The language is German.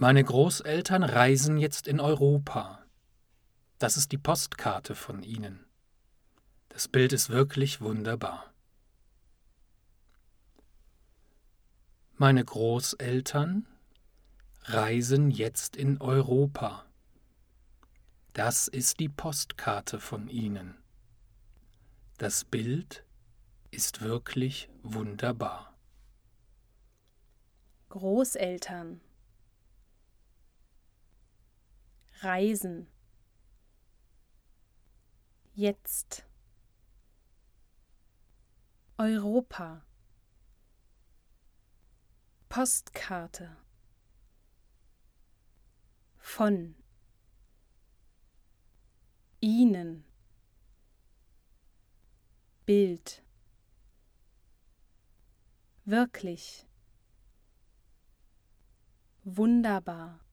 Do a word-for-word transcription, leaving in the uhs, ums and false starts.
Meine Großeltern reisen jetzt in Europa. Das ist die Postkarte von ihnen. Das Bild ist wirklich wunderbar. Meine Großeltern reisen jetzt in Europa. Das ist die Postkarte von ihnen. Das Bild ist wirklich wunderbar. Großeltern reisen jetzt Europa Postkarte von ihnen Bild wirklich wunderbar.